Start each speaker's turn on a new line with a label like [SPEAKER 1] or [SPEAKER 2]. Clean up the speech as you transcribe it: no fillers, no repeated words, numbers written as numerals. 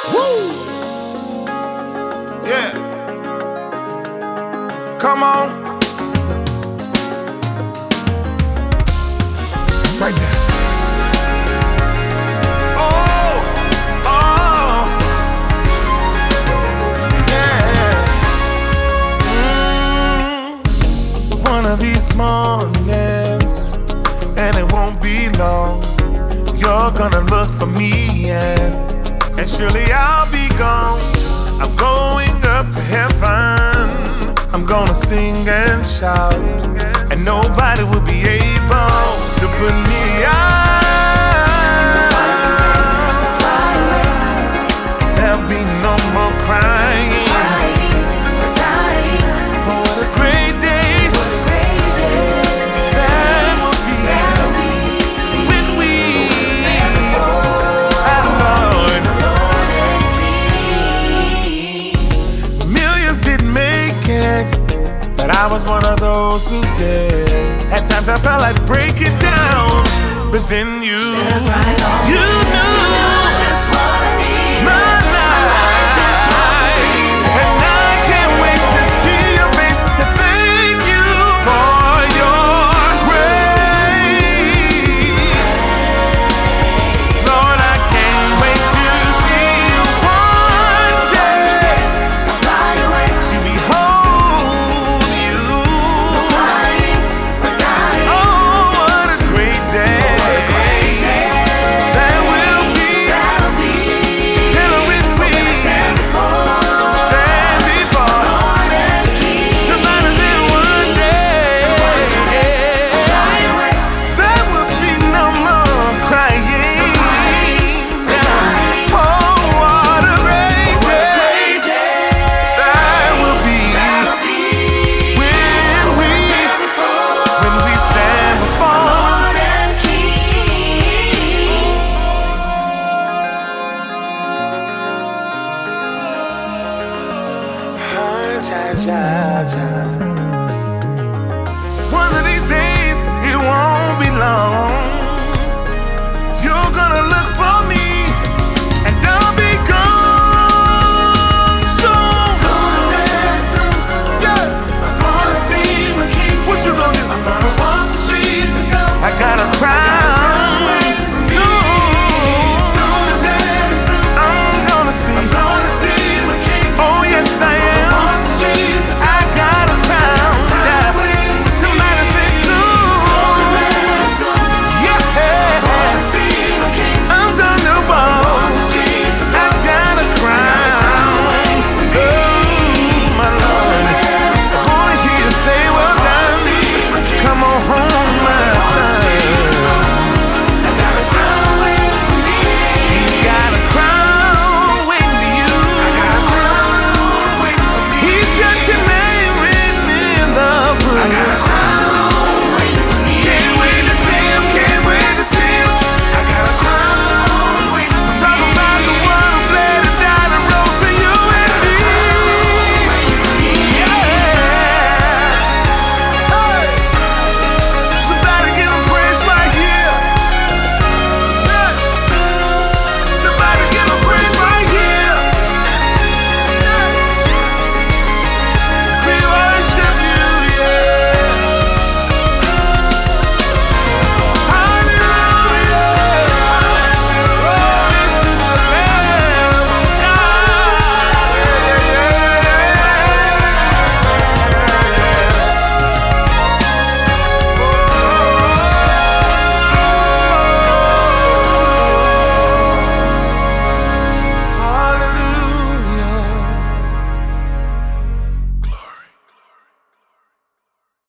[SPEAKER 1] Woo! Yeah. Come on. Right there. Oh, oh, yeah. One of these mornings, and it won't be long, you're gonna look for me, and surely I'll be gone. I'm going up to heaven. I'm gonna sing and shout, and nobody will be able to put me out. There'll be no more crying. Oh, what a great day. That will be when we stand before our Lord. Millions didn't make it, but I was one of those who did. At times I felt like breaking down, but then you knew just what I need. My life is yours, and I can't wait to see your face, to thank you for your grace. Lord, I can't wait to see you one day, to behold you. Oh, what a great day that will be. Till when we stand before somebody there one day, there will be no more crying. Oh, what a great day that will be when we stand before. Ja, ja, ja.